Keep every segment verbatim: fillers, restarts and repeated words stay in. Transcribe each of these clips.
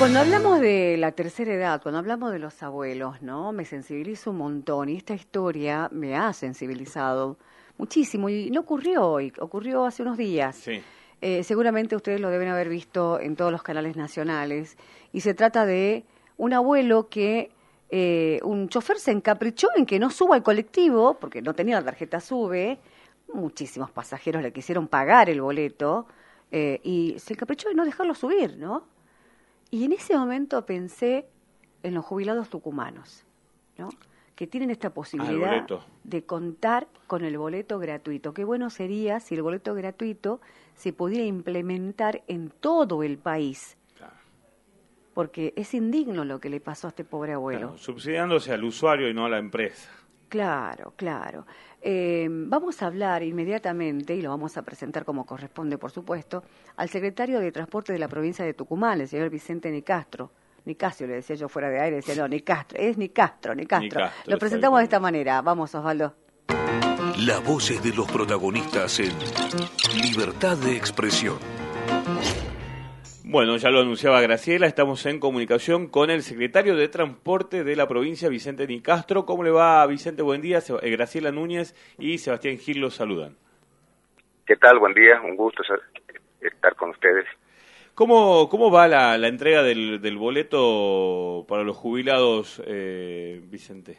Cuando hablamos de la tercera edad, cuando hablamos de los abuelos, ¿no? Me sensibilizo un montón y esta historia me ha sensibilizado muchísimo y no ocurrió hoy, ocurrió hace unos días. Sí. Eh, seguramente ustedes lo deben haber visto en todos los canales nacionales y se trata de un abuelo que eh, un chofer se encaprichó en que no suba al colectivo porque no tenía la tarjeta SUBE, muchísimos pasajeros le quisieron pagar el boleto eh, y se encaprichó en no dejarlo subir, ¿no? Y en ese momento pensé en los jubilados tucumanos, ¿no? Que tienen esta posibilidad ah, de contar con el boleto gratuito. Qué bueno sería si el boleto gratuito se pudiera implementar en todo el país. Claro. Porque es indigno lo que le pasó a este pobre abuelo. Claro, subsidiándose al usuario y no a la empresa. Claro, claro. Eh, vamos a hablar inmediatamente, y lo vamos a presentar como corresponde, por supuesto, al secretario de Transporte de la provincia de Tucumán, el señor Vicente Nicastro. Nicasio, le decía yo fuera de aire, decía no, Nicastro, es Nicastro, Nicastro. Nicastro Lo presentamos de esta manera. Vamos, Osvaldo. Las voces de los protagonistas en Libertad de Expresión. Bueno, ya lo anunciaba Graciela, estamos en comunicación con el secretario de Transporte de la provincia, Vicente Nicastro. ¿Cómo le va, Vicente? Buen día. Graciela Núñez y Sebastián Gil los saludan. ¿Qué tal? Buen día, un gusto estar con ustedes. ¿Cómo, cómo va la, la entrega del, del boleto para los jubilados, eh, Vicente?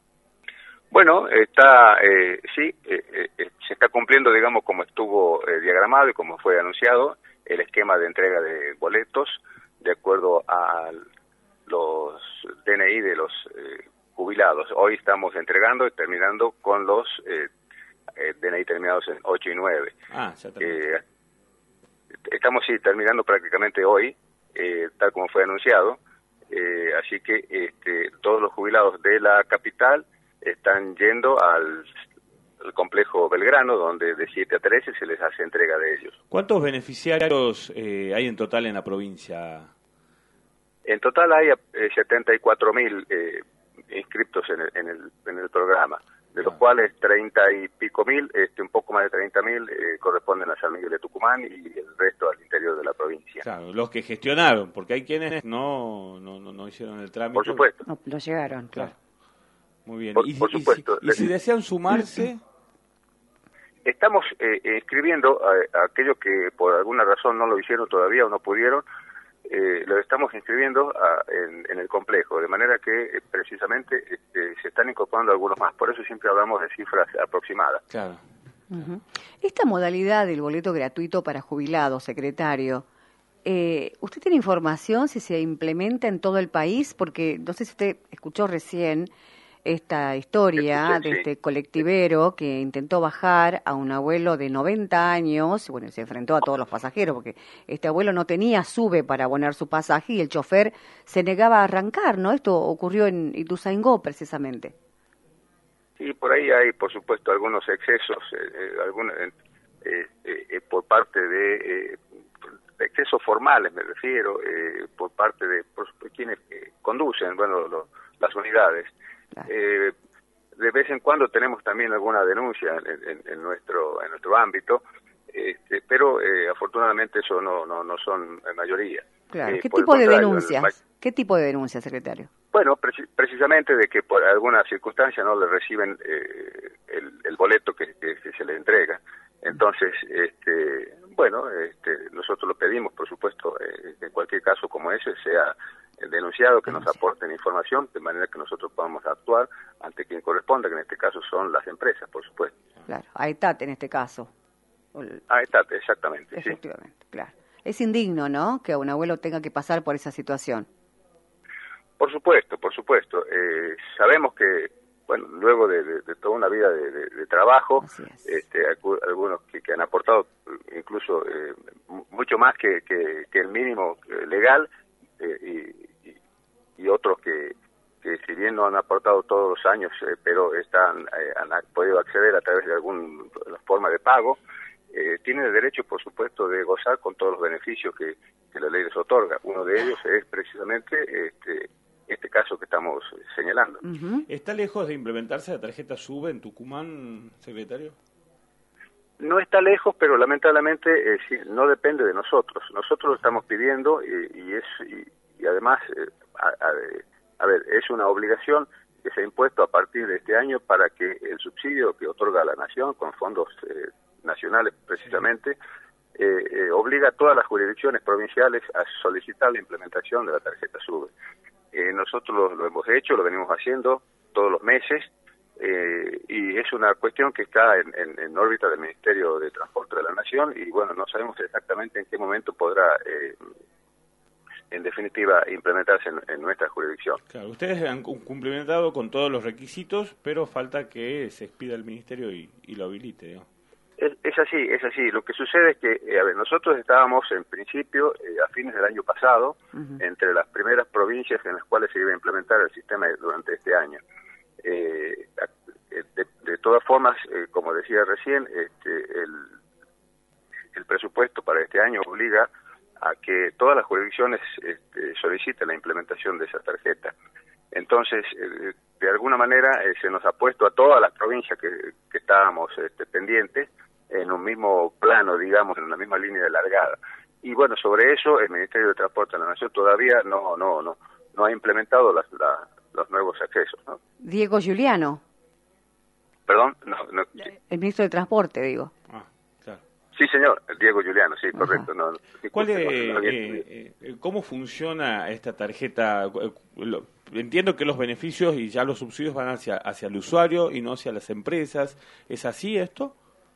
Bueno, está, eh, sí, eh, eh, se está cumpliendo, digamos, como estuvo eh, diagramado y como fue anunciado, el esquema de entrega de boletos de acuerdo a los D N I de los eh, jubilados. Hoy estamos entregando y terminando con los eh, eh, D N I terminados en ocho y nueve. Ah, ya eh, Estamos, sí, terminando prácticamente hoy, eh, tal como fue anunciado, eh, así que este, todos los jubilados de la capital están yendo al el complejo Belgrano, donde de siete a trece se les hace entrega de ellos. ¿Cuántos beneficiarios eh, hay en total en la provincia? En total hay eh, setenta y cuatro mil eh, inscriptos en el, en, el, en el programa, de los ah. cuales treinta y pico mil, este, un poco más de treinta mil eh, corresponden a San Miguel de Tucumán y el resto al interior de la provincia. Claro, los que gestionaron, porque hay quienes no no, no, no hicieron el trámite. Por supuesto. No, no llegaron, claro. claro. Muy bien. Por, y, por supuesto. Y si, y si desean sumarse... Estamos eh, inscribiendo a, a aquellos que por alguna razón no lo hicieron todavía o no pudieron, eh, lo estamos inscribiendo a, en, en el complejo, de manera que eh, precisamente este, se están incorporando algunos más. Por eso siempre hablamos de cifras aproximadas. Claro. Uh-huh. Esta modalidad del boleto gratuito para jubilados, secretario, eh, ¿usted tiene información si se implementa en todo el país? Porque no sé si usted escuchó recién esta historia Escuché, de sí. este colectivero que intentó bajar a un abuelo de noventa años, bueno, se enfrentó a todos los pasajeros porque este abuelo no tenía SUBE para abonar su pasaje y el chofer se negaba a arrancar, ¿no? Esto ocurrió en Ituzaingó precisamente. Sí, por ahí hay, por supuesto, algunos excesos, eh, eh, algunos, eh, eh, por parte de, eh, excesos formales, me refiero, eh, por parte de por, quienes eh, conducen, bueno, lo, las unidades. Claro. Eh, de vez en cuando tenemos también alguna denuncia en, en, en nuestro en nuestro ámbito, este, pero eh, afortunadamente eso no no no son en mayoría. Claro. Eh, ¿Qué tipo de denuncias? El... ¿Qué tipo de denuncias, secretario? Bueno, preci precisamente de que por alguna circunstancia no le reciben eh, el, el boleto que, que, que se le entrega. Entonces, este, bueno, este, nosotros lo pedimos, por supuesto, eh, en cualquier caso como ese sea denunciado, que nos aporten información, de manera que nosotros podamos actuar ante quien corresponda, que en este caso son las empresas, por supuesto. Claro, a ETAT en este caso. A ETAT, exactamente. Efectivamente, sí. Claro. Es indigno, ¿no?, que un abuelo tenga que pasar por esa situación. Por supuesto, por supuesto. Eh, sabemos que, bueno, luego de, de, de toda una vida de, de, de trabajo, este, algunos que, que han aportado incluso eh, mucho más que, que, que el mínimo legal, eh, y y otros que, que si bien no han aportado todos los años, eh, pero están eh, han podido acceder a través de alguna forma de pago, eh, tienen el derecho, por supuesto, de gozar con todos los beneficios que, que la ley les otorga. Uno de ellos es precisamente este, este caso que estamos señalando. Uh-huh. ¿Está lejos de implementarse la tarjeta SUBE en Tucumán, secretario? No está lejos, pero lamentablemente eh, sí, no depende de nosotros. Nosotros lo estamos pidiendo y, y es... Y, y además, eh, a, a, a ver, es una obligación que se ha impuesto a partir de este año para que el subsidio que otorga la Nación con fondos eh, nacionales precisamente, eh, eh, obliga a todas las jurisdicciones provinciales a solicitar la implementación de la tarjeta SUBE. Eh, nosotros lo, lo hemos hecho, lo venimos haciendo todos los meses, eh, y es una cuestión que está en, en, en órbita del Ministerio de Transporte de la Nación, y bueno, no sabemos exactamente en qué momento podrá, eh, en definitiva, implementarse en, en nuestra jurisdicción. Claro, ustedes han cumplimentado con todos los requisitos, pero falta que se expida el Ministerio y, y lo habilite, ¿no? Es, es así, es así. Lo que sucede es que, eh, a ver, nosotros estábamos en principio, eh, a fines del año pasado, uh-huh. entre las primeras provincias en las cuales se iba a implementar el sistema durante este año. Eh, de, de todas formas, eh, como decía recién, este, el, el presupuesto para este año obliga a que todas las jurisdicciones este, soliciten la implementación de esa tarjeta. Entonces, eh, de alguna manera, eh, se nos ha puesto a todas las provincias que, que estábamos este, pendientes en un mismo plano, digamos, en una misma línea de largada. Y bueno, sobre eso, el Ministerio de Transporte de la Nación todavía no no no no ha implementado las, la, los nuevos accesos, ¿no? Diego Giuliano. Perdón, no, no sí. El ministro de Transporte, digo. Ah, claro. Sí, señor, Diego Giuliano, sí, correcto. No, no, ¿Cuál es, no, no eh, eh, ¿Cómo funciona esta tarjeta? Entiendo que los beneficios y ya los subsidios van hacia, hacia el usuario y no hacia las empresas. ¿Es así esto?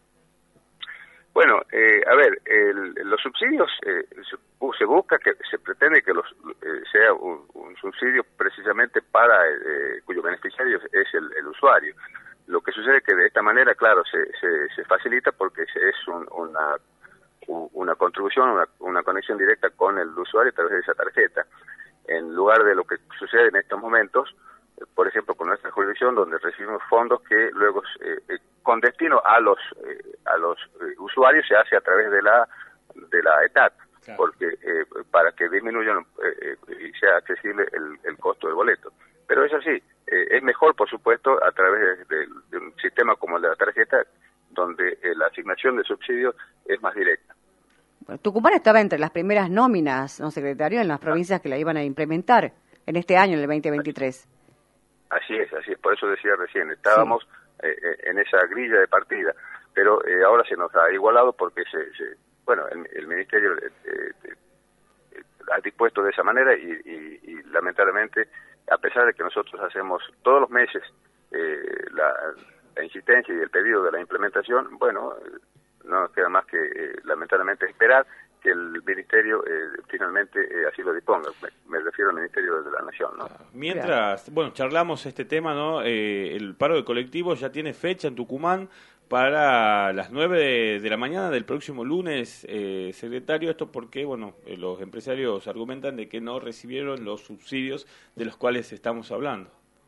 Bueno, eh, a ver, el, los subsidios, eh, se, se busca que se pretende que los eh, sea un, un subsidio precisamente para eh, cuyo beneficiario es el, el usuario. Lo que sucede es que de esta manera, claro, se, se, se facilita porque es un, una una contribución, una, una conexión directa con el usuario a través de esa tarjeta, en lugar de lo que sucede en estos momentos, eh, por ejemplo, con nuestra jurisdicción, donde recibimos fondos que luego, eh, eh, con destino a los eh, a los eh, usuarios, se hace a través de la de la ETAT, claro. porque eh, para que disminuya eh, y sea accesible el, el costo del boleto. Pero es así, eh, es mejor, por supuesto, a través de, de, de un sistema como el de la tarjeta, donde eh, la asignación de subsidios es más directa. Bueno, Tucumán estaba entre las primeras nóminas, ¿no, secretario?, en las provincias que la iban a implementar en este año, en el veinte veintitrés. Así es, así es, por eso decía recién, estábamos sí. eh, en esa grilla de partida, pero eh, ahora se nos ha igualado porque se, se bueno, el, el Ministerio eh, eh, eh, ha dispuesto de esa manera y, y, y lamentablemente, a pesar de que nosotros hacemos todos los meses eh, la, la insistencia y el pedido de la implementación, bueno, eh, no nos queda más que eh, lamentablemente esperar que el Ministerio eh, finalmente eh, así lo disponga. Me, me refiero al Ministerio de la Nación, ¿no? Mientras, bueno, charlamos este tema, ¿no? Eh, el paro de colectivos ya tiene fecha en Tucumán para las nueve de, de la mañana del próximo lunes, eh, secretario. Esto porque, bueno, eh, los empresarios argumentan de que no recibieron los subsidios de los cuales estamos hablando.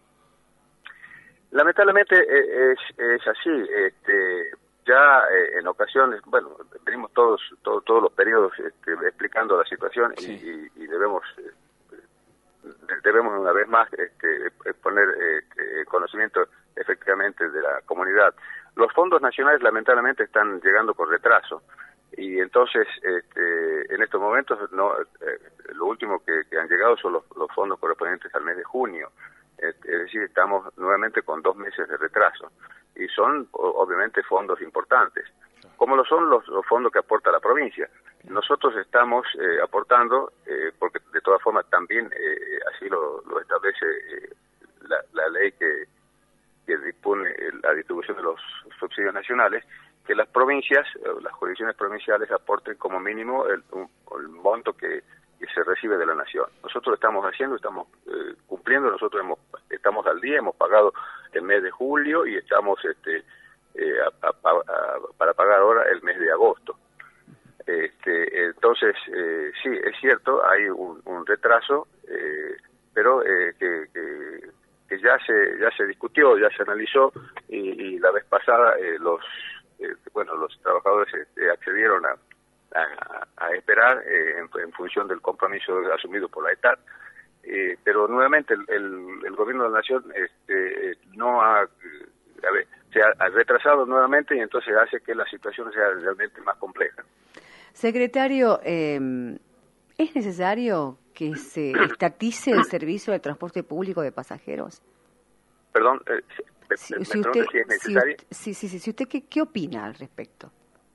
Lamentablemente eh, es, es así. Este, ya eh, en ocasiones, bueno, venimos todos todo, todos los periodos este, explicando la situación y, sí. y, y debemos eh, debemos una vez más este, poner este, conocimiento efectivamente de la comunidad. Los fondos nacionales lamentablemente están llegando con retraso y entonces este, en estos momentos no eh, lo último que, que han llegado son los, los fondos correspondientes al mes de junio. Es decir, estamos nuevamente con dos meses de retraso y son obviamente fondos importantes, como lo son los, los fondos que aporta la provincia. Nosotros estamos eh, aportando, eh, porque de todas formas también eh, así lo, lo establece eh, la, la ley que, que dispone la distribución de los subsidios nacionales, que las provincias, las jurisdicciones provinciales aporten como mínimo el, un, el monto que que se recibe de la Nación. Nosotros lo estamos haciendo, estamos eh, cumpliendo, nosotros hemos, estamos al día, hemos pagado el mes de julio y estamos este, eh, a, a, a, para pagar ahora el mes de agosto. Este, entonces, eh, sí, es cierto, hay un, un retraso, eh, pero eh, que, que, que ya se ya se discutió, ya se analizó y, y la vez pasada eh, los eh, bueno los trabajadores eh, accedieron a A, a esperar eh, en, en función del compromiso asumido por la ETAT, eh, pero nuevamente el, el, el gobierno de la Nación este, no ha, a ver, se ha, ha retrasado nuevamente y entonces hace que la situación sea realmente más compleja. Secretario, eh, ¿es necesario que se estatice el servicio de transporte público de pasajeros? Perdón, eh, me, si, me si usted, si es necesario. Si, sí, sí, sí, si usted, ¿qué, qué opina al respecto?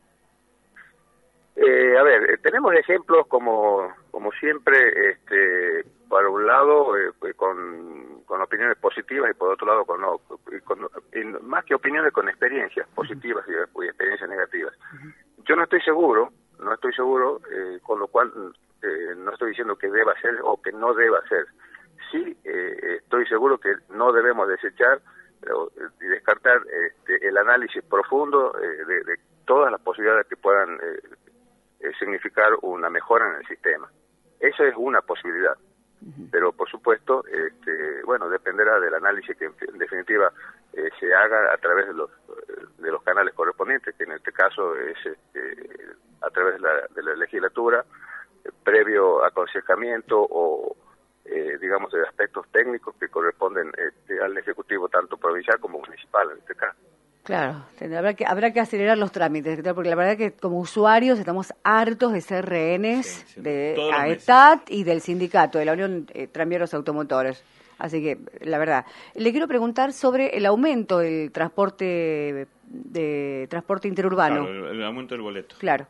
Eh, a ver, eh, tenemos ejemplos como como siempre, este, para un lado eh, con, con opiniones positivas y por otro lado con no, y con, y más que opiniones con experiencias positivas y, y experiencias negativas. Uh-huh. Yo no estoy seguro, no estoy seguro, eh, con lo cual eh, no estoy diciendo que deba ser o que no deba ser. Sí, eh, estoy seguro que no debemos desechar y descartar este, el análisis profundo eh, de, de todas las posibilidades que puedan eh, eh, significar una mejora en el sistema. Esa es una posibilidad, uh-huh. pero por supuesto, este, bueno, dependerá del análisis que en definitiva eh, se haga a través de los de los canales correspondientes, que en este caso es este, a través de la, de la legislatura, eh, previo aconsejamiento o eh, digamos de aspectos técnicos que corresponden este, al ejecutivo tanto provincial como municipal en este caso. Claro, habrá que, habrá que acelerar los trámites, porque la verdad que como usuarios estamos hartos de ser rehenes sí, sí, de AETAT y del sindicato, de la Unión eh, Tranviarios Automotores. Así que, la verdad, le quiero preguntar sobre el aumento del transporte de transporte interurbano. Claro, el, el aumento del boleto. Claro.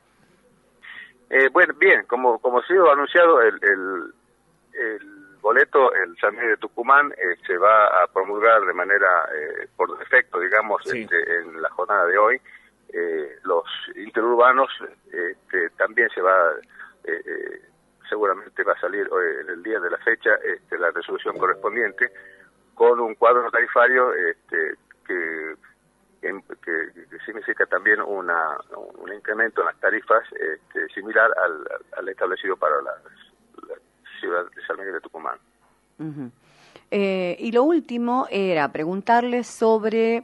Eh, bueno, bien, como como ha sido anunciado, el, el, el boleto, el San Miguel de Tucumán, eh, se va a promulgar de manera, eh, por defecto, digamos, sí. este, en la jornada de hoy. Eh, los interurbanos este, también se va, eh, eh, seguramente va a salir eh, en el día de la fecha este, la resolución correspondiente con un cuadro tarifario este, que, que, que, que significa también una, un incremento en las tarifas este, similar al, al establecido para las ciudad de San Miguel de Tucumán. Uh-huh. Eh, y lo último era preguntarle sobre,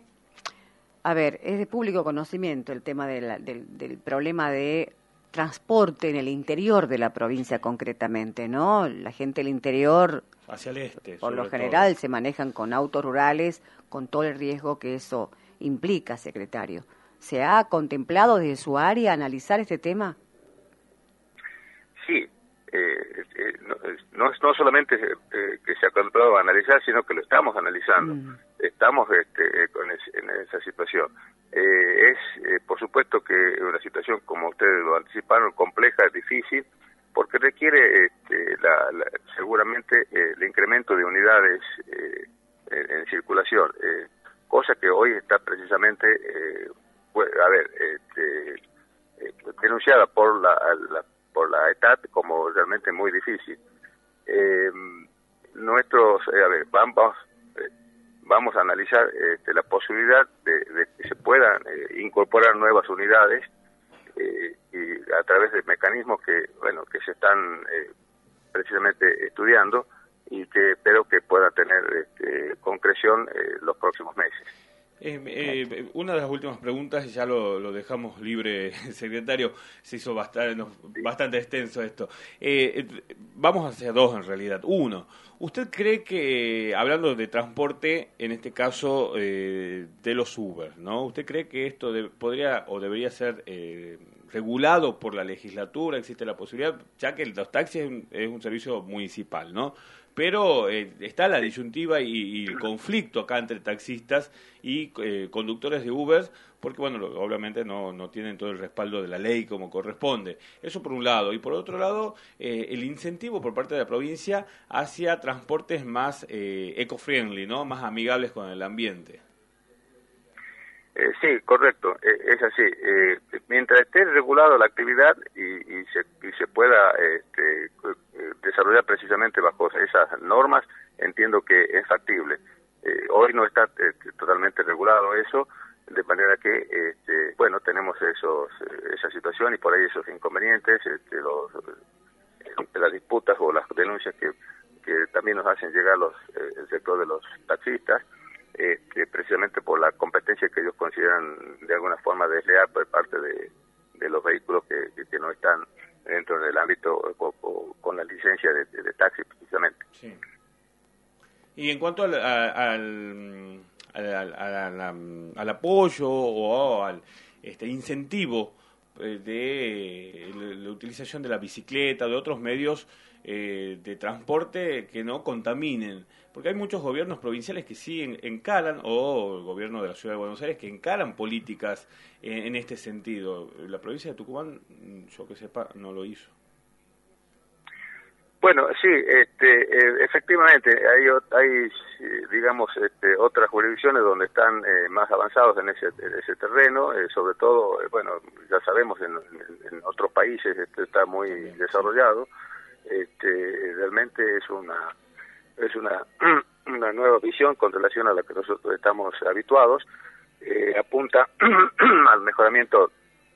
a ver, es de público conocimiento el tema de la, del, del problema de transporte en el interior de la provincia concretamente, ¿no? La gente del interior, hacia el este, por lo general, todo. Se manejan con autos rurales, con todo el riesgo que eso implica, secretario. ¿Se ha contemplado desde su área analizar este tema? Sí. Eh, eh, no, no, no solamente eh, que se ha contemplado analizar, sino que lo estamos analizando. Mm. Estamos este, con es, en esa situación. Eh, es, eh, por supuesto, que una situación, como ustedes lo anticiparon, compleja, difícil, porque requiere este, la, la, seguramente eh, el incremento de unidades eh, en, en circulación, eh, cosa que hoy está precisamente, eh, pues, a ver, este, eh, denunciada por la, la por la AETAT como realmente muy difícil. Eh, nuestros, eh, a ver, vamos, eh, vamos a analizar este, la posibilidad de, de que se puedan eh, incorporar nuevas unidades eh, y a través de mecanismos que, bueno, que se están eh, precisamente estudiando y que espero que puedan tener este, concreción eh, los próximos meses. Eh, eh, una de las últimas preguntas, ya lo, lo dejamos libre, secretario, se hizo bastante, no, bastante extenso esto. Eh, eh, vamos hacia dos en realidad. Uno, ¿usted cree que, hablando de transporte, en este caso eh, de los Uber, ¿no? ¿Usted cree que esto de, podría o debería ser eh, regulado por la legislatura? ¿Existe la posibilidad? Ya que los taxis es un, es un servicio municipal, ¿no? Pero eh, está la disyuntiva y, y el conflicto acá entre taxistas y eh, conductores de Uber, porque bueno, lo, obviamente no, no tienen todo el respaldo de la ley como corresponde. Eso por un lado. Y por otro lado, eh, el incentivo por parte de la provincia hacia transportes más eh, eco-friendly, ¿no? Más amigables con el ambiente. Eh, sí, correcto, eh, es así. Eh, mientras esté regulado la actividad y, y, se, y se pueda este, desarrollar precisamente bajo esas normas, entiendo que es factible. Eh, hoy no está eh, totalmente regulado eso, de manera que, este, bueno, tenemos esos esa situación y por ahí esos inconvenientes, este, los, las disputas o las denuncias que, que también nos hacen llegar los eh, el sector de los taxistas. Este, precisamente por la competencia que ellos consideran de alguna forma desleal por parte de, de los vehículos que, que, que no están dentro del ámbito o, o, con la licencia de, de, de taxi precisamente. Sí. Y en cuanto al, al, al, al, al, al apoyo o al este incentivo de la utilización de la bicicleta, de otros medios eh, de transporte que no contaminen. Porque hay muchos gobiernos provinciales que sí en, encaran, o el gobierno de la Ciudad de Buenos Aires, que encaran políticas en, en este sentido. La provincia de Tucumán, yo que sepa, no lo hizo. Bueno, sí, este, eh, efectivamente, hay, hay digamos, este, otras jurisdicciones donde están eh, más avanzados en ese, en ese terreno, eh, sobre todo, eh, bueno, ya sabemos, en, en, en otros países este, está muy desarrollado. Este, realmente es una es una, una nueva visión con relación a la que nosotros estamos habituados, eh, apunta al mejoramiento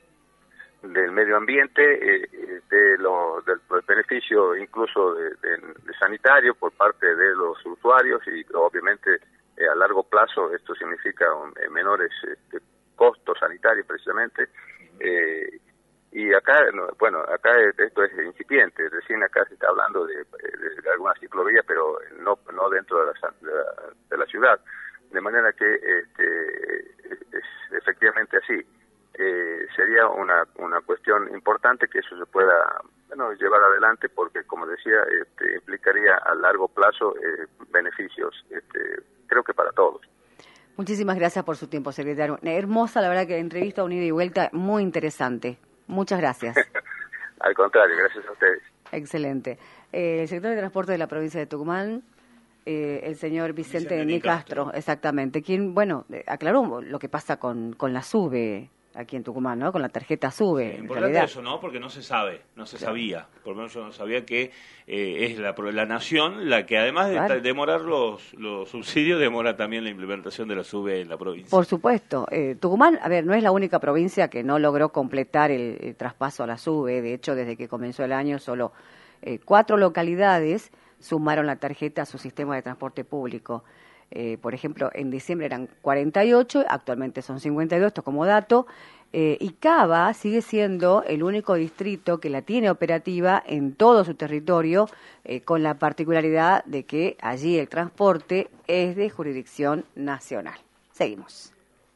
del medio ambiente, eh, de lo, del, del beneficio incluso de, de, de sanitario por parte de los usuarios y obviamente eh, a largo plazo esto significa un, eh, menores este, costos sanitarios precisamente. Eh, y acá, no, bueno, acá esto es incipiente, recién acá se está hablando de, de, de algunas ciclovías, pero no no dentro de la, de la, de la ciudad, de manera que este, es efectivamente así. Eh, sería una una cuestión importante que eso se pueda bueno llevar adelante porque, como decía, este, implicaría a largo plazo eh, beneficios, este, creo que para todos. Muchísimas gracias por su tiempo, secretario. Hermosa, la verdad, que entrevista unida y vuelta, muy interesante. Muchas gracias. Al contrario, gracias a ustedes. Excelente. Eh, el secretario de Transporte de la provincia de Tucumán, eh, el señor Vicente, Vicente Nicastro, Castro, exactamente, quien, bueno, aclaró lo que pasa con, con la SUBE aquí en Tucumán, ¿no? Con la tarjeta SUBE. Sí, importante eso, ¿no? Porque no se sabe, no se claro. sabía. Por lo menos yo no sabía que eh, es la, la nación la que, además de claro. demorar los, los subsidios, demora también la implementación de la SUBE en la provincia. Por supuesto. Eh, Tucumán, a ver, no es la única provincia que no logró completar el, el traspaso a la SUBE. De hecho, desde que comenzó el año, solo eh, cuatro localidades sumaron la tarjeta a su sistema de transporte público. Eh, por ejemplo, en diciembre eran cuarenta y ocho, actualmente son cincuenta y dos, esto como dato, eh, y Cava sigue siendo el único distrito que la tiene operativa en todo su territorio, eh, con la particularidad de que allí el transporte es de jurisdicción nacional. Seguimos.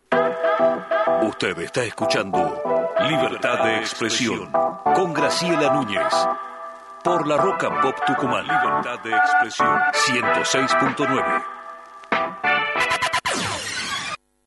Usted está escuchando Libertad de Expresión con Graciela Núñez por la Roca Pop Tucumán. Libertad de Expresión ciento seis punto nueve.